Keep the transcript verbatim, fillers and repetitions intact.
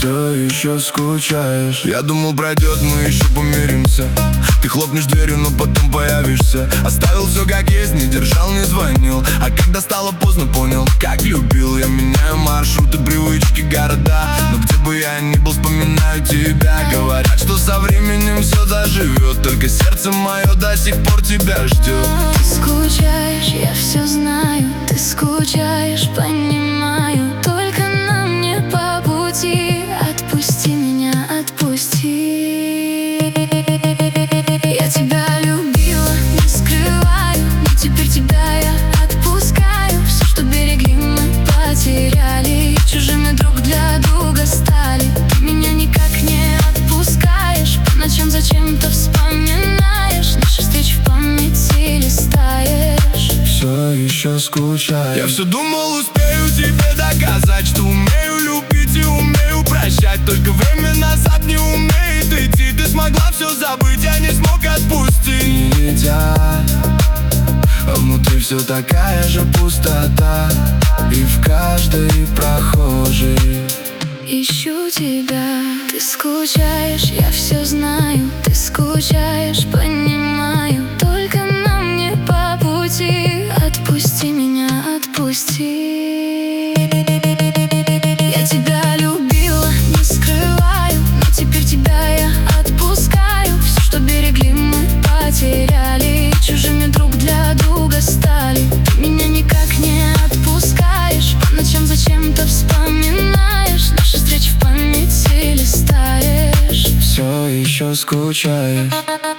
Все еще скучаешь. Я думал, пройдет, мы еще помиримся. Ты хлопнешь дверью, но потом появишься. Оставил все как есть, не держал, не звонил. А когда стало поздно, понял, как любил. Я меняю маршруты, привычки, города. Но где бы я ни был, вспоминаю тебя. Говорят, что со временем все заживет. Только сердце мое до сих пор тебя ждет. Ты скучаешь, я все знаю. Ты скучаешь, понимаю. Только нам не по пути. Отпусти меня, отпусти. Я тебя любила, не скрываю. Но теперь тебя я отпускаю. Все, что берегли, мы потеряли. Чужими друг для друга стали. Ты меня никак не отпускаешь. По ночам зачем-то вспоминаешь. Наши встречи в памяти листаешь. Все еще скучаешь. Я все думал, успею тебе доказать, что умею любить и умею прощать. Только время назад не умеет идти. Ты смогла все забыть, я не смог отпустить. Нельзя, а внутри все такая же пустота. И в каждой прохожей ищу тебя. Ты скучаешь, я все знаю. Ты скучаешь, понимаю. Только нам не по пути. Отпусти меня, отпусти. Я тебя любила, не скрываю. Но теперь тебя я отпускаю. Все, что берегли, мы потеряли. Чужими друг для друга стали. Ты меня никак не отпускаешь. По ночам зачем-то вспоминаешь. Наши встречи в памяти листаешь. все еще скучаешь.